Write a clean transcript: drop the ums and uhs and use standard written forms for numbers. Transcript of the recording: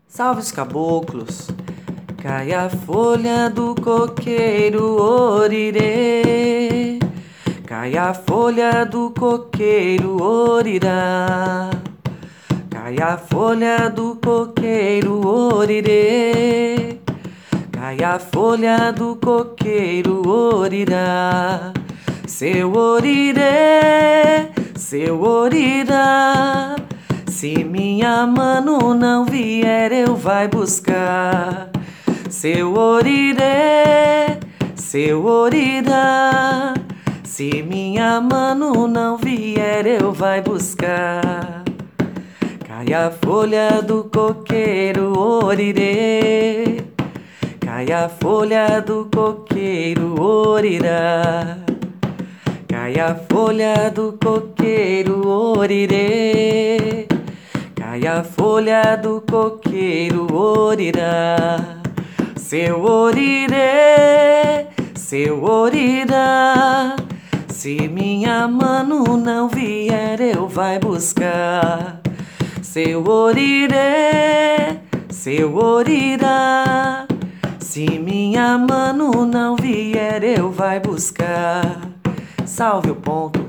Salve os caboclos, cai a folha do coqueiro, orirê. Cai a folha do coqueiro, orirá. Cai a folha do coqueiro, orirê. Cai a folha do coqueiro, orirá. Seu orirê, seu orirá. Se minha mano não vier, eu vai buscar. Seu orirê, seu orirá. Se minha mano não vier, eu vai buscar. Cai a folha do coqueiro, orirê. Cai a folha do coqueiro, orirá. Cai a folha do coqueiro, orirê. Cai a folha do coqueiro, orirá. Seu orirê, seu orirá. Se minha mano não vier, eu vai buscar. Seu orirê, seu orirá. Se minha mano não vier, eu vai buscar. Salve o ponto.